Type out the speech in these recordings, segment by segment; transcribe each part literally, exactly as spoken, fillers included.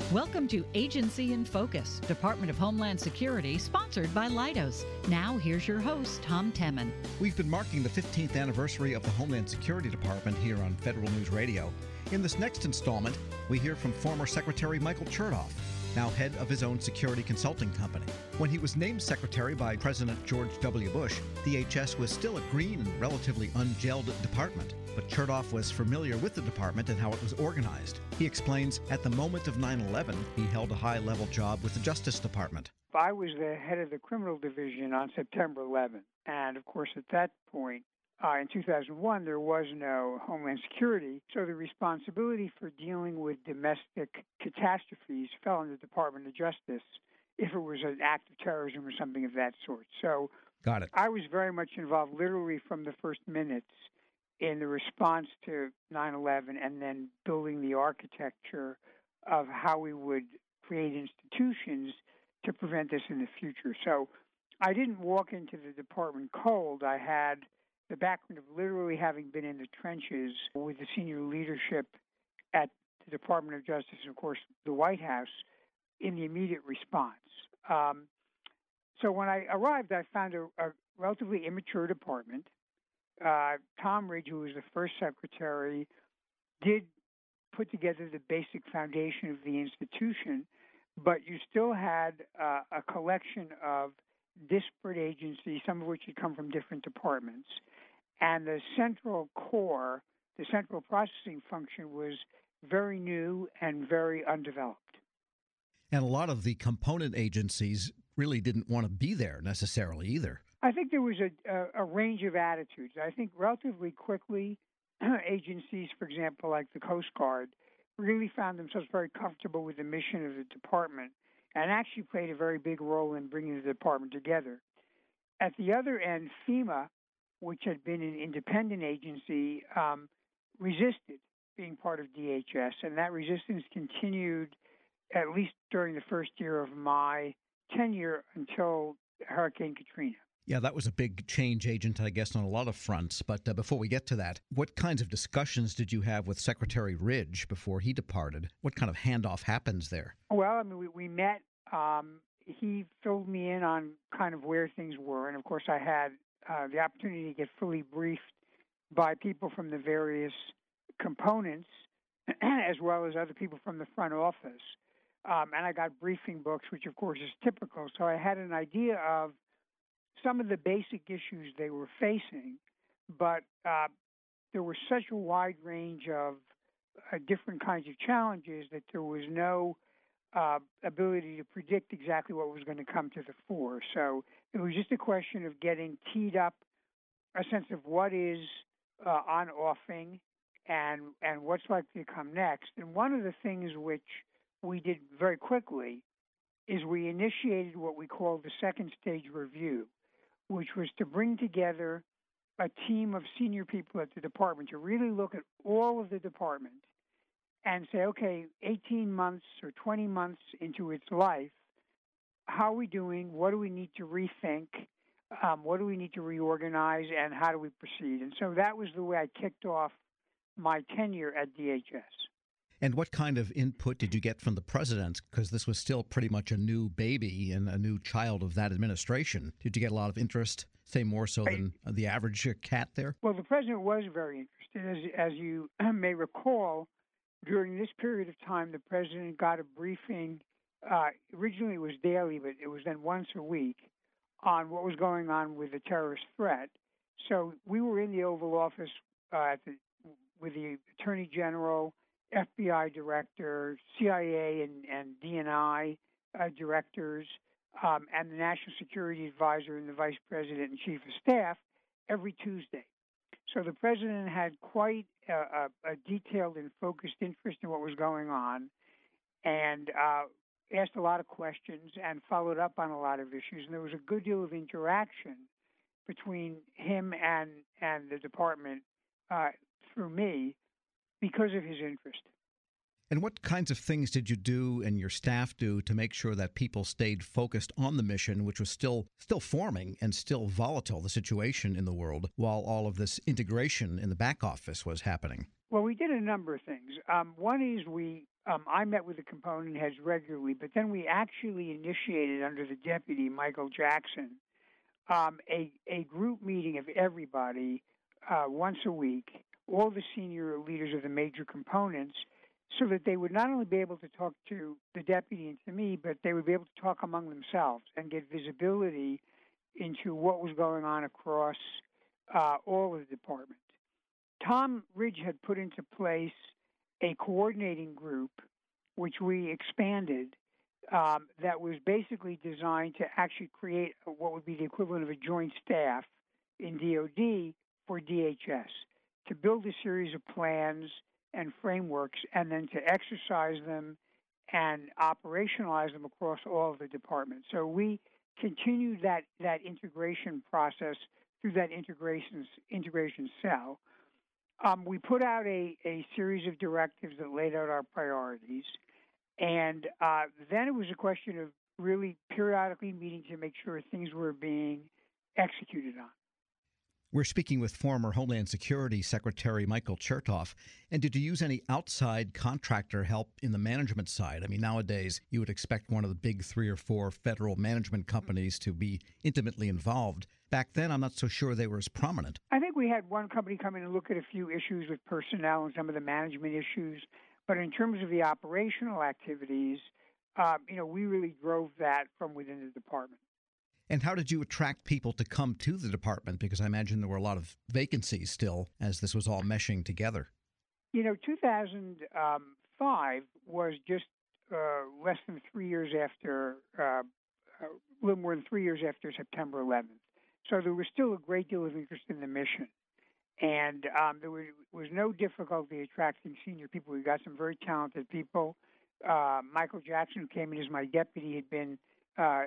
Welcome to Agency in Focus, Department of Homeland Security, sponsored by Leidos. Now, here's your host, Tom Temin. We've been marking the fifteenth anniversary of the Homeland Security Department here on Federal News Radio. In this next installment, we hear from former Secretary Michael Chertoff, now head of his own security consulting company. When he was named secretary by President George W. Bush, D H S was still a green and relatively ungelled department, but Chertoff was familiar with the department and how it was organized. He explains, at the moment of nine eleven, he held a high-level job with the Justice Department. I was the head of the criminal division on September eleventh, and of course at that point, Uh, in two thousand one, there was no Homeland Security, so the responsibility for dealing with domestic catastrophes fell on the Department of Justice if it was an act of terrorism or something of that sort. So Got it. I was very much involved literally from the first minutes in the response to nine eleven and then building the architecture of how we would create institutions to prevent this in the future. So I didn't walk into the department cold. I had the background of literally having been in the trenches with the senior leadership at the Department of Justice and, of course, the White House in the immediate response. Um, so when I arrived, I found a, a relatively immature department. Uh, Tom Ridge, who was the first secretary, did put together the basic foundation of the institution, but you still had uh, a collection of disparate agencies, some of which had come from different departments. And the central core, the central processing function, was very new and very undeveloped. And a lot of the component agencies really didn't want to be there necessarily either. I think there was a, a, a range of attitudes. I think relatively quickly, agencies, for example, like the Coast Guard, really found themselves very comfortable with the mission of the department and actually played a very big role in bringing the department together. At the other end, FEMA, which had been an independent agency, um, resisted being part of D H S, and that resistance continued at least during the first year of my tenure until Hurricane Katrina. Yeah, that was a big change agent, I guess, on a lot of fronts. But uh, before we get to that, what kinds of discussions did you have with Secretary Ridge before he departed? What kind of handoff happens there? Well, I mean, we, we met. Um, he filled me in on kind of where things were. And, of course, I had uh, the opportunity to get fully briefed by people from the various components as well as other people from the front office. Um, and I got briefing books, which, of course, is typical. So I had an idea of some of the basic issues they were facing, but uh, there was such a wide range of uh, different kinds of challenges that there was no uh, ability to predict exactly what was going to come to the fore. So it was just a question of getting teed up a sense of what is uh, on offing and and what's likely to come next. And one of the things which we did very quickly is we initiated what we call the second stage review, which was to bring together a team of senior people at the department to really look at all of the department and say, okay, eighteen months or twenty months into its life, how are we doing? What do we need to rethink? Um, what do we need to reorganize? And how do we proceed? And so that was the way I kicked off my tenure at D H S. And what kind of input did you get from the president? Because this was still pretty much a new baby and a new child of that administration. Did you get a lot of interest, say more so than the average cat there? Well, the president was very interested. As, as you may recall, during this period of time, the president got a briefing. Uh, originally it was daily, but it was then once a week on what was going on with the terrorist threat. So we were in the Oval Office uh, at the, with the Attorney General, F B I director, C I A and, and D and I uh, directors, um, and the National Security Advisor and the Vice President and Chief of Staff every Tuesday. So the president had quite a, a, a detailed and focused interest in what was going on and uh, asked a lot of questions and followed up on a lot of issues. And there was a good deal of interaction between him and, and the department uh, through me because of his interest. And what kinds of things did you do and your staff do to make sure that people stayed focused on the mission, which was still still forming and still volatile, the situation in the world, while all of this integration in the back office was happening? Well, we did a number of things. Um, one is we, um, I met with the component heads regularly, but then we actually initiated under the deputy, Michael Jackson, um, a, a group meeting of everybody uh, once a week, all the senior leaders of the major components, so that they would not only be able to talk to the deputy and to me, but they would be able to talk among themselves and get visibility into what was going on across uh, all of the department. Tom Ridge had put into place a coordinating group, which we expanded, um, that was basically designed to actually create what would be the equivalent of a joint staff in D O D for D H S, to build a series of plans and frameworks, and then to exercise them and operationalize them across all of the departments. So we continued that, that integration process through that integration, integration cell. Um, we put out a, a series of directives that laid out our priorities, and uh, then it was a question of really periodically meeting to make sure things were being executed on. We're speaking with former Homeland Security Secretary Michael Chertoff. And did you use any outside contractor help in the management side? I mean, nowadays, you would expect one of the big three or four federal management companies to be intimately involved. Back then, I'm not so sure they were as prominent. I think we had one company come in and look at a few issues with personnel and some of the management issues. But in terms of the operational activities, uh, you know, we really drove that from within the department. And how did you attract people to come to the department? Because I imagine there were a lot of vacancies still as this was all meshing together. You know, two thousand five was just uh, less than three years after, uh, a little more than three years after September eleventh. So there was still a great deal of interest in the mission. And um, there was, was no difficulty attracting senior people. We got some very talented people. Uh, Michael Jackson, who came in as my deputy, had been Uh,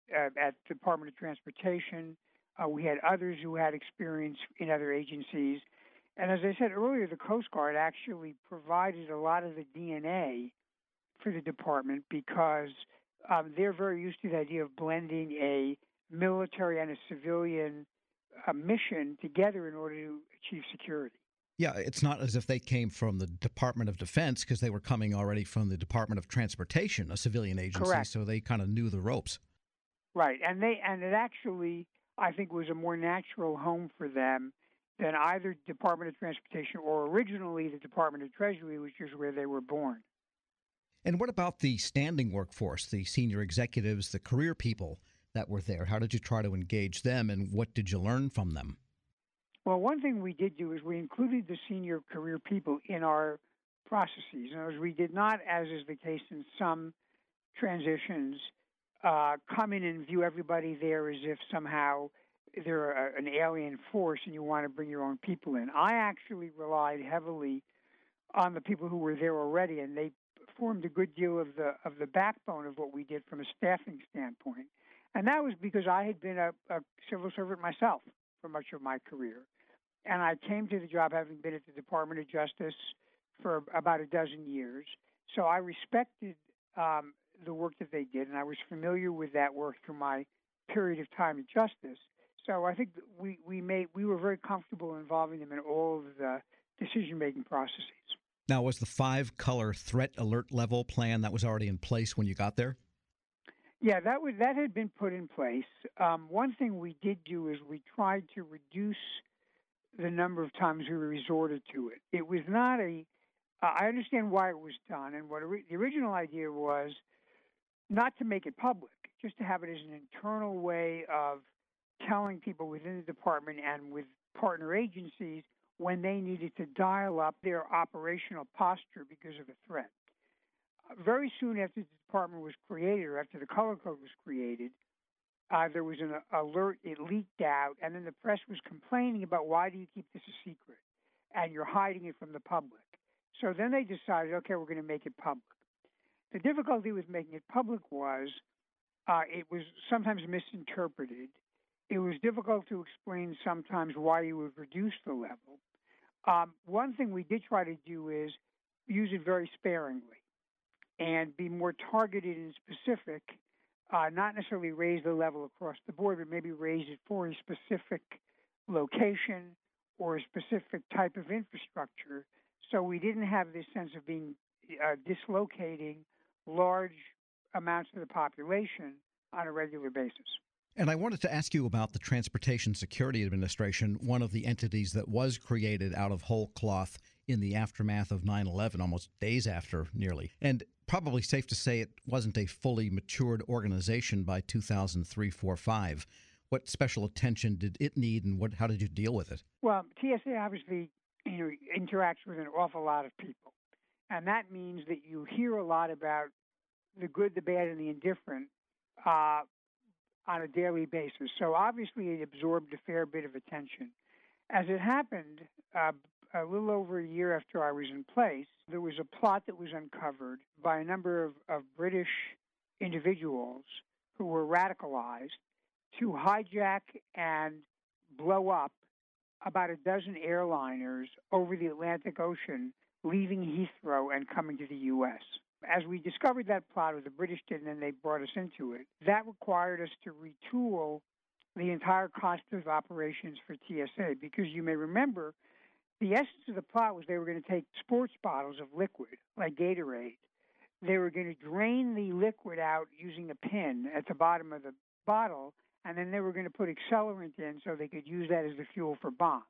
at the Department of Transportation. Uh, we had others who had experience in other agencies. And as I said earlier, the Coast Guard actually provided a lot of the D N A for the department because um, they're very used to the idea of blending a military and a civilian uh, mission together in order to achieve security. Yeah, it's not as if they came from the Department of Defense, because they were coming already from the Department of Transportation, a civilian agency. Correct. So they kind of knew the ropes. Right, and they and it actually, I think, was a more natural home for them than either Department of Transportation or originally the Department of Treasury, which is where they were born. And what about the standing workforce, the senior executives, the career people that were there? How did you try to engage them, and what did you learn from them? Well, one thing we did do is we included the senior career people in our processes. In other words, we did not, as is the case in some transitions, uh, come in and view everybody there as if somehow they're a, an alien force and you want to bring your own people in. I actually relied heavily on the people who were there already, and they formed a good deal of the of the backbone of what we did from a staffing standpoint. And that was because I had been a, a civil servant myself for much of my career. And I came to the job having been at the Department of Justice for about a dozen years. So I respected um, the work that they did, and I was familiar with that work through my period of time at Justice. So I think we, we made we were very comfortable involving them in all of the decision-making processes. Now, was the five-color threat alert level plan that was already in place when you got there? Yeah, that was that had been put in place. Um, one thing we did do is we tried to reduce the number of times we resorted to it. It was not a, uh, I understand why it was done, and what ori- the original idea was not to make it public, just to have it as an internal way of telling people within the department and with partner agencies when they needed to dial up their operational posture because of a threat. Uh, very soon after the department was created, or after the Color Code was created, Uh, there was an alert, it leaked out, and then the press was complaining about why do you keep this a secret, and you're hiding it from the public. So then they decided, okay, we're going to make it public. The difficulty with making it public was uh, it was sometimes misinterpreted. It was difficult to explain sometimes why you would reduce the level. Um, one thing we did try to do is use it very sparingly and be more targeted and specific, uh, not necessarily raise the level across the board, but maybe raise it for a specific location or a specific type of infrastructure. So we didn't have this sense of being uh, dislocating large amounts of the population on a regular basis. And I wanted to ask you about the Transportation Security Administration, one of the entities that was created out of whole cloth in the aftermath of nine eleven, almost days after nearly. And probably safe to say it wasn't a fully matured organization by two thousand three, four, five. What special attention did it need, and what? How did you deal with it? Well, T S A obviously, you know, interacts with an awful lot of people. And that means that you hear a lot about the good, the bad, and the indifferent uh, on a daily basis. So obviously it absorbed a fair bit of attention. As it happened, uh, a little over a year after I was in place, there was a plot that was uncovered by a number of, of British individuals who were radicalized to hijack and blow up about a dozen airliners over the Atlantic Ocean, leaving Heathrow and coming to the U S As we discovered that plot, or the British did, and then they brought us into it, that required us to retool the entire concept of operations for T S A, because you may remember the essence of the plot was they were going to take sports bottles of liquid, like Gatorade. They were going to drain the liquid out using a pin at the bottom of the bottle, and then they were going to put accelerant in so they could use that as the fuel for bombs.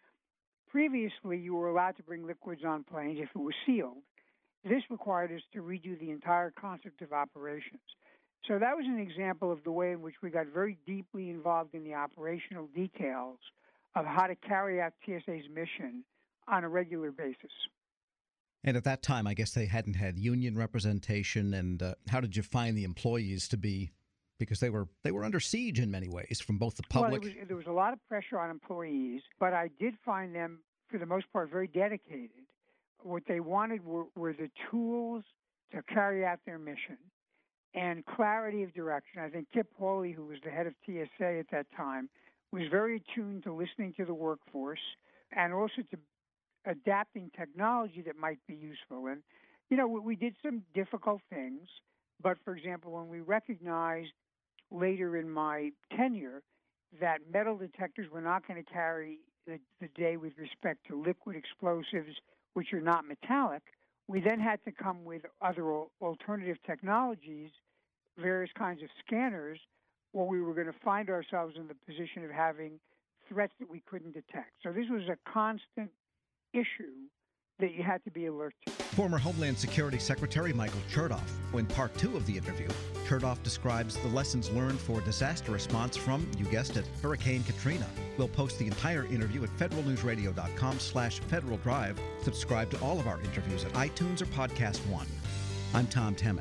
Previously, you were allowed to bring liquids on planes if it was sealed. This required us to redo the entire concept of operations. So that was an example of the way in which we got very deeply involved in the operational details of how to carry out T S A's mission on a regular basis. And at that time, I guess they hadn't had union representation. And uh, how did you find the employees to be? Because they were they were under siege in many ways from both the public. Well, was, there was a lot of pressure on employees, but I did find them, for the most part, very dedicated. What they wanted were, were the tools to carry out their mission and clarity of direction. I think Kip Hawley, who was the head of T S A at that time, was very attuned to listening to the workforce and also to adapting technology that might be useful. And, you know, we, we did some difficult things, but, for example, when we recognized later in my tenure that metal detectors were not going to carry the, the day with respect to liquid explosives, which are not metallic, we then had to come with other alternative technologies, various kinds of scanners, or we were going to find ourselves in the position of having threats that we couldn't detect. So this was a constant issue that you had to be alert to. Former Homeland Security Secretary Michael Chertoff. In part two of the interview, Chertoff describes the lessons learned for disaster response from, you guessed it, Hurricane Katrina. We'll post the entire interview at federalnewsradio.com slash Federal Drive. Subscribe to all of our interviews at iTunes or Podcast One. I'm Tom Temin.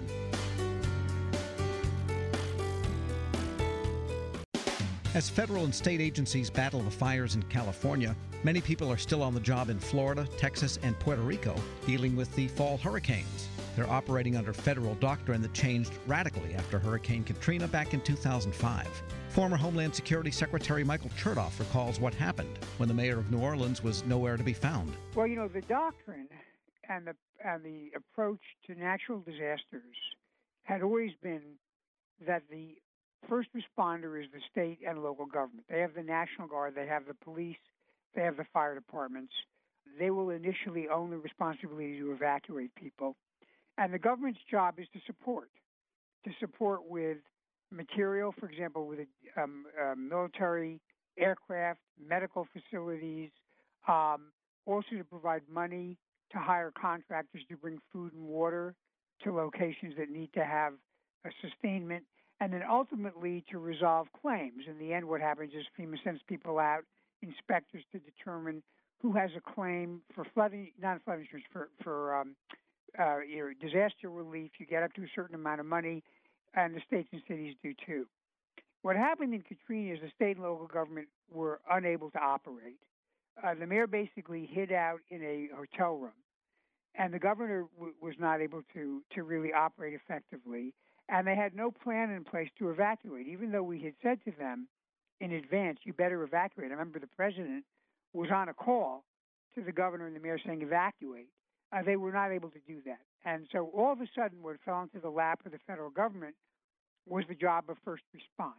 As federal and state agencies battle the fires in California, many people are still on the job in Florida, Texas, and Puerto Rico dealing with the fall hurricanes. They're operating under federal doctrine that changed radically after Hurricane Katrina back in two thousand five. Former Homeland Security Secretary Michael Chertoff recalls what happened when the mayor of New Orleans was nowhere to be found. Well, you know, the doctrine and the, and the approach to natural disasters had always been that the first responder is the state and local government. They have the National Guard, they have the police, they have the fire departments. They will initially own the responsibility to evacuate people. And the government's job is to support, to support with material, for example, with um, uh, military aircraft, medical facilities, um, also to provide money to hire contractors to bring food and water to locations that need to have a sustainment, and then ultimately to resolve claims. In the end, what happens is FEMA sends people out, inspectors, to determine who has a claim for flooding, not flood insurance, for, for um, uh, your disaster relief. You get up to a certain amount of money, and the states and cities do too. What happened in Katrina is the state and local government were unable to operate. Uh, the mayor basically hid out in a hotel room, and the governor w- was not able to, to really operate effectively. And they had no plan in place to evacuate, even though we had said to them in advance, you better evacuate. I remember the president was on a call to the governor and the mayor saying, evacuate. uh, they were not able to do that. And so all of a sudden, what fell into the lap of the federal government was the job of first response.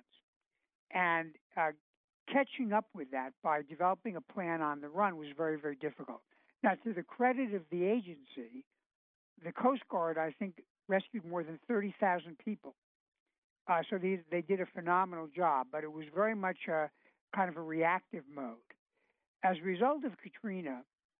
And uh, catching up with that by developing a plan on the run was very, very difficult. Now, to the credit of the agency, the Coast Guard, I think, rescued more than thirty thousand people. Uh, so they, they did a phenomenal job, but it was very much a kind of a reactive mode. As a result of Katrina,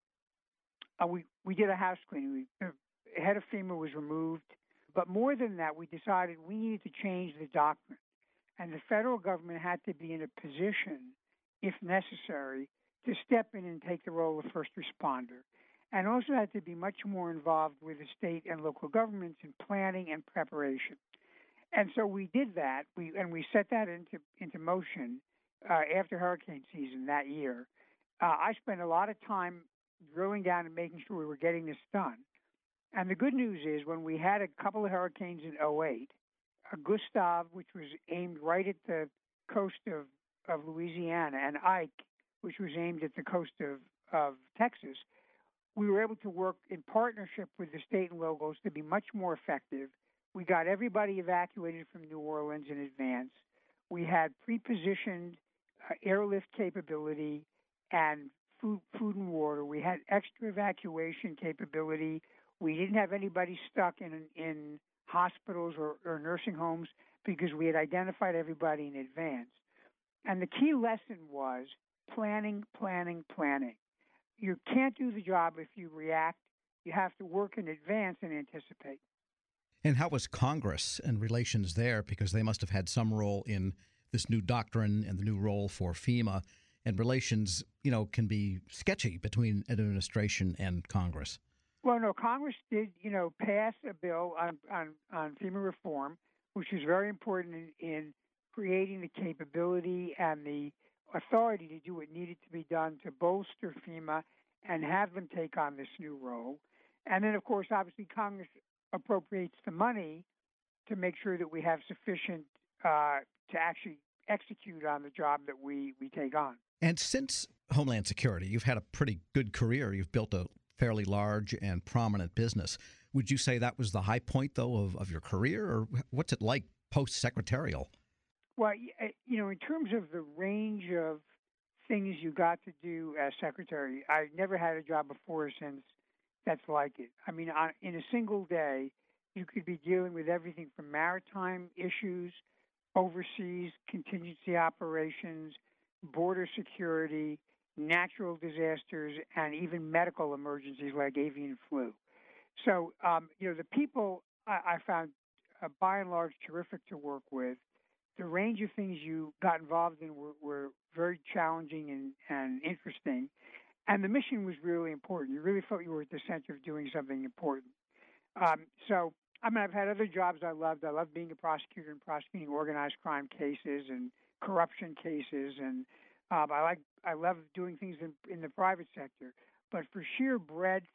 uh, we, we did a house cleaning. We, the head of FEMA was removed. But more than that, we decided we needed to change the doctrine. And the federal government had to be in a position, if necessary, to step in and take the role of first responder. And also had to be much more involved with the state and local governments in planning and preparation. And so we did that, we, and we set that into, into motion uh, after hurricane season that year. Uh, I spent a lot of time drilling down and making sure we were getting this done. And the good news is when we had a couple of hurricanes in oh eight, uh, Gustav, which was aimed right at the coast of, of Louisiana, and Ike, which was aimed at the coast of, of Texas, we were able to work in partnership with the state and locals to be much more effective. We got everybody evacuated from New Orleans in advance. We had pre-positioned uh, airlift capability and food, food and water. We had extra evacuation capability. We didn't have anybody stuck in in hospitals or, or nursing homes because we had identified everybody in advance. And the key lesson was planning, planning, planning. You can't do the job if you react. You have to work in advance and anticipate. And how was Congress and relations there? Because they must have had some role in this new doctrine and the new role for FEMA. And relations, you know, can be sketchy between administration and Congress. Well, no, Congress did, you know, pass a bill on, on, on FEMA reform, which is very important in, in creating the capability and the authority to do what needed to be done to bolster FEMA and have them take on this new role. And then, of course, obviously, Congress appropriates the money to make sure that we have sufficient uh, to actually execute on the job that we, we take on. And since Homeland Security, you've had a pretty good career. You've built a fairly large and prominent business. Would you say that was the high point, though, of, of your career, or what's it like post-secretarial? Well, you know, in terms of the range of things you got to do as secretary, I never had a job before or since that's like it. I mean, on, in a single day, you could be dealing with everything from maritime issues, overseas contingency operations, border security, natural disasters, and even medical emergencies like avian flu. So, um, you know, the people I, I found, uh, by and large, terrific to work with. The range of things you got involved in were, were very challenging and, and interesting. And the mission was really important. You really felt you were at the center of doing something important. Um, so, I mean, I've had other jobs I loved. I loved being a prosecutor and prosecuting organized crime cases and corruption cases. And um, I like I love doing things in, in the private sector. But for sheer breadth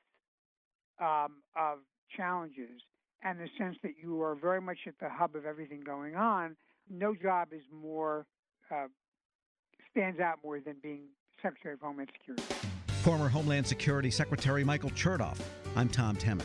um, of challenges and the sense that you are very much at the hub of everything going on, no job is more uh, stands out more than being Secretary of Homeland Security. Former Homeland Security Secretary Michael Chertoff. I'm Tom Temin.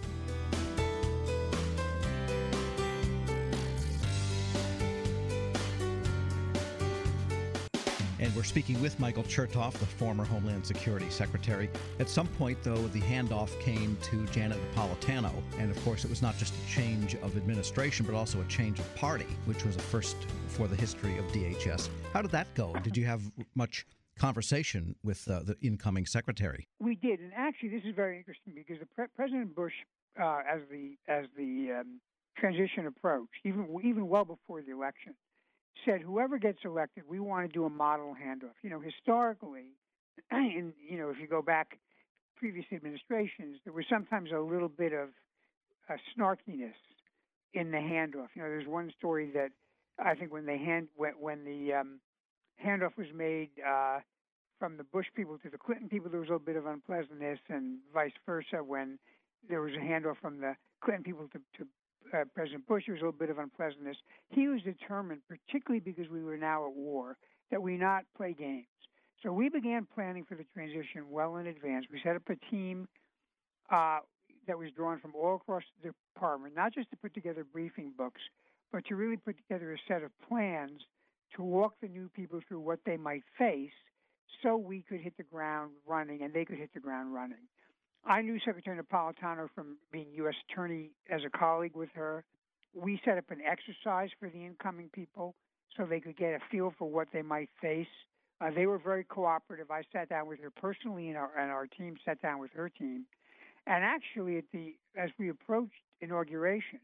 And we're speaking with Michael Chertoff, the former Homeland Security Secretary. At some point, though, the handoff came to Janet Napolitano. And, of course, it was not just a change of administration, but also a change of party, which was a first for the history of D H S. How did that go? Did you have much conversation with uh, the incoming secretary? We did. And actually, this is very interesting because the pre- President Bush, uh, as the as the um, transition approached, even even well before the election, said whoever gets elected, we want to do a model handoff. You know, historically, and you know, if you go back previous administrations, there was sometimes a little bit of uh, snarkiness in the handoff. You know, there's one story that I think when they hand when, when the um, handoff was made uh, from the Bush people to the Clinton people, there was a little bit of unpleasantness, and vice versa. When there was a handoff from the Clinton people to, to Uh, President Bush, there was a little bit of unpleasantness. He was determined, particularly because we were now at war, that we not play games. So we began planning for the transition well in advance. We set up a team uh, that was drawn from all across the department, not just to put together briefing books, but to really put together a set of plans to walk the new people through what they might face so we could hit the ground running and they could hit the ground running. I knew Secretary Napolitano from being U S Attorney as a colleague with her. We set up an exercise for the incoming people so they could get a feel for what they might face. Uh, they were very cooperative. I sat down with her personally, and our, and our team sat down with her team. And actually, at the as we approached inauguration,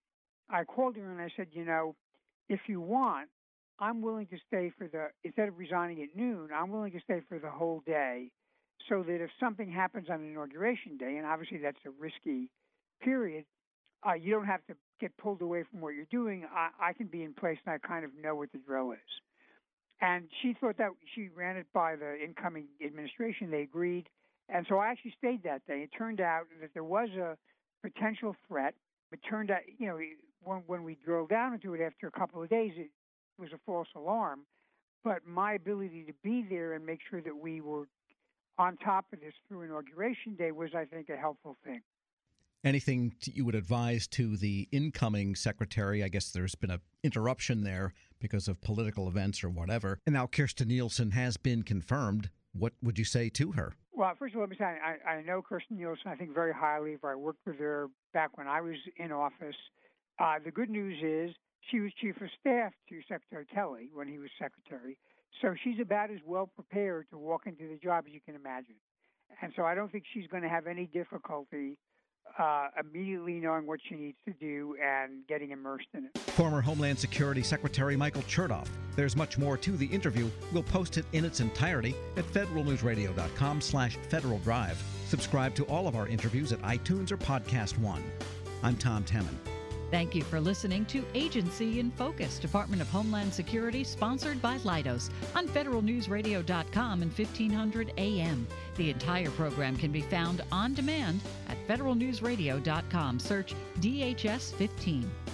I called her and I said, you know, if you want, I'm willing to stay for the, instead of resigning at noon, I'm willing to stay for the whole day so that if something happens on inauguration day, and obviously that's a risky period, uh, you don't have to get pulled away from what you're doing. I, I can be in place and I kind of know what the drill is. And she thought that, she ran it by the incoming administration. They agreed. And so I actually stayed that day. It turned out that there was a potential threat. It turned out, you know, when, when we drilled down into it after a couple of days, it was a false alarm. But my ability to be there and make sure that we were on top of this through Inauguration Day was, I think, a helpful thing. Anything you would advise to the incoming secretary? I guess there's been an interruption there because of political events or whatever. And now Kirstjen Nielsen has been confirmed. What would you say to her? Well, first of all, let me say, I, I know Kirstjen Nielsen, I think, very highly of her. I worked with her back when I was in office. Uh, the good news is she was chief of staff to Secretary Kelly when he was secretary. So she's about as well prepared to walk into the job as you can imagine. And so I don't think she's going to have any difficulty uh, immediately knowing what she needs to do and getting immersed in it. Former Homeland Security Secretary Michael Chertoff. There's much more to the interview. We'll post it in its entirety at federalnewsradio.com slash Federal Drive. Subscribe to all of our interviews at iTunes or Podcast One. I'm Tom Temin. Thank you for listening to Agency in Focus, Department of Homeland Security, sponsored by Leidos on federal news radio dot com and fifteen hundred A M. The entire program can be found on demand at federal news radio dot com. Search D H S fifteen.